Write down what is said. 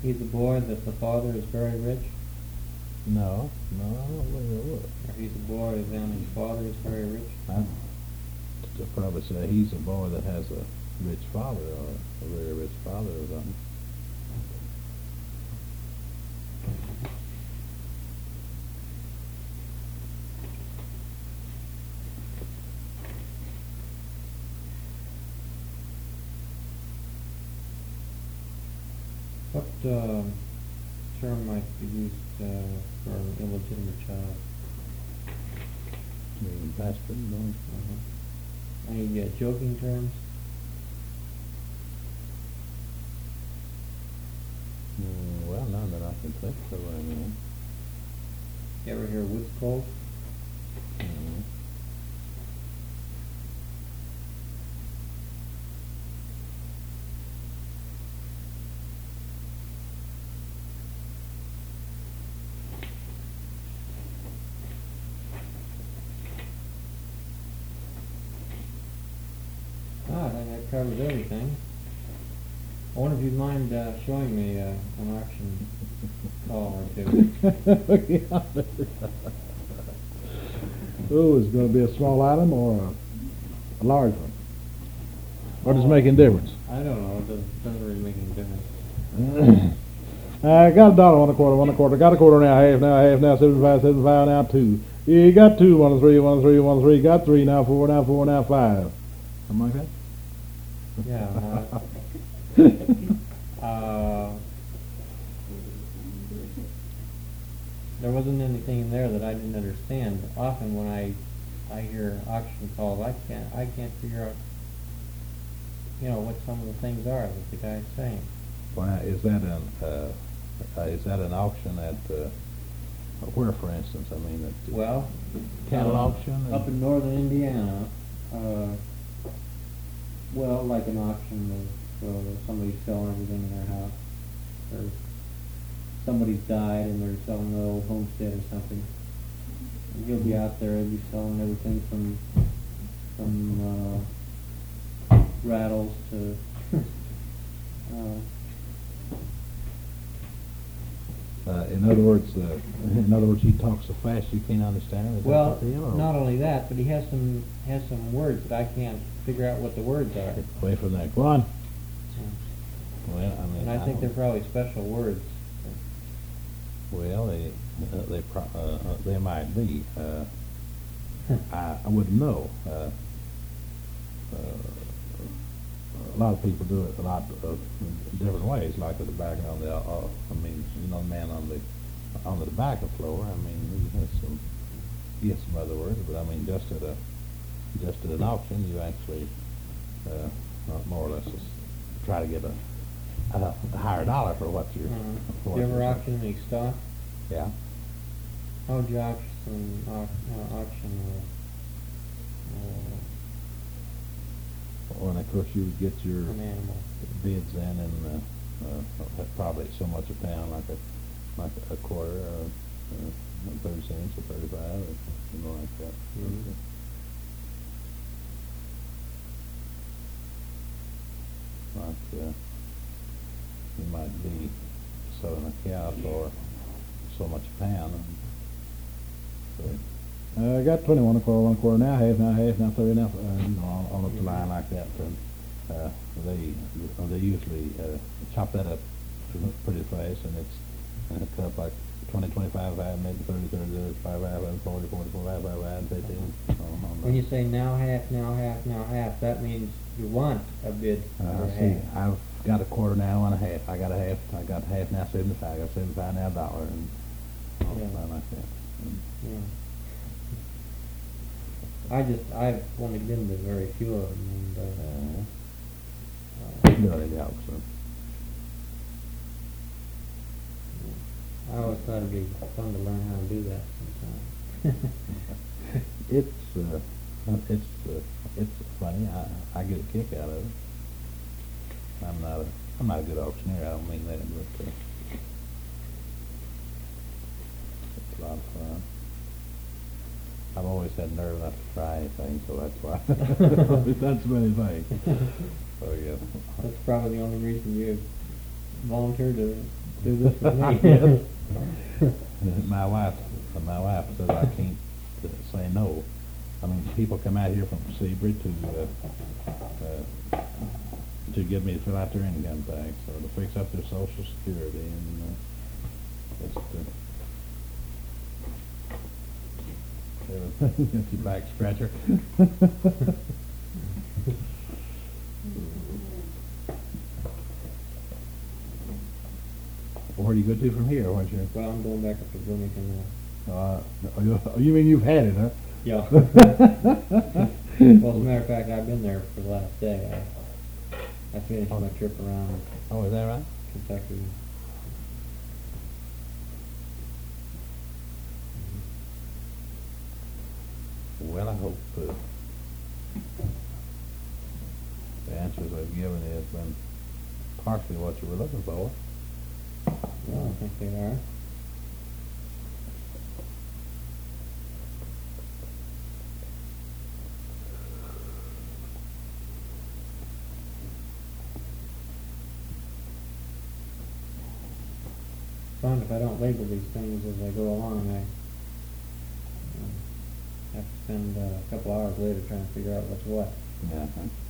He's a boy that the father is very rich? No, I don't believe it would. Or he's a boy then his father is very rich? I'd probably say he's a boy that has a rich father, or a very rich father or something. What term might be used for an illegitimate child? Being bastard, no. Any joking terms? Well, none that I can think of. I mean, You ever hear woods called? mm, I think that covers everything. I wonder if you'd mind showing me an auction call or two. Oh, is it going to be a small item or a large one? What is making a difference? I don't know. It doesn't really make any difference. I got $1, 1 1/4, 1 1/4. Got a quarter now, half now, 75, 75 now, 2. You got 2, 1 3, 1 3, 1 3. Got 3 now, 4 now, 4 now, 5. Something like that. Yeah. There wasn't anything in there that I didn't understand. Often when I hear auction calls, I can't figure out, what some of the things are that the guy's saying. Well, is that an auction at where, for instance? I mean, at Well, cattle auction? up in northern Indiana. Well, like an auction of somebody selling everything in their house, or somebody's died and they're selling an old homestead or something. And he'll be out there, he'll be selling everything from rattles to in other words, he talks so fast you can't understand him. Is well, that the deal, or? not only that, but he has some words that I can't figure out what the words are. Away from that. Go on. Well, I mean, And I think they're probably special words. Well, they might be. I wouldn't know. A lot of people do it a lot of different ways, like the tobacco on the. The man on the tobacco floor. I mean, he has some other words, but I mean, just at an auction, you actually more or less just try to get a higher dollar for what you're. For what Do you ever you're auction any stock? Yeah. How would you auction Well, and of course you would get your an animal? bids in, and probably so much a pound, like a quarter, 30 cents or 35, or something like that. Mhm. Like you might be selling a cow for so much a pound. I got 21 1 1/4 now, half now, 30 now, on up the line like that. And they usually chop that up pretty fast, and it's cut up like 20, 25, 5, maybe 30, 30, 35, 40, 40, 45, 5, 50. When you say now half, that means you want a bid for See, half. I've got a quarter now and a half. I got half now, 75. I got 75 now, $1, and all Yeah. like that. Yeah. I've only been to very few of them, and Really, the auction. I always thought it'd be fun to learn how to do that sometime. It's funny. I get a kick out of it. I'm not a good auctioneer. I don't mean that, but it's a lot of fun. I've always had nerve enough to try anything, so that's why. That's many things. So yeah. That's probably the only reason you volunteered to do this for I me. guess. My wife says I can't say no. I mean, people come out here from Sebring to give me to fill out their income tax or to fix up their Social Security, and just your back scratcher. Where do you go to from here? What's your? Well, I'm going back up to Bloomington now. You mean you've had it, huh? Yeah. Well, as a matter of fact, I've been there for the last day. I finished my trip around Oh, is that right? Kentucky. Well, I hope the answers I've given you have been partially what you were looking for. Well, I think they are. Fun if I don't label these things as I go along. I have to spend a couple hours later trying to figure out what's what. Yeah.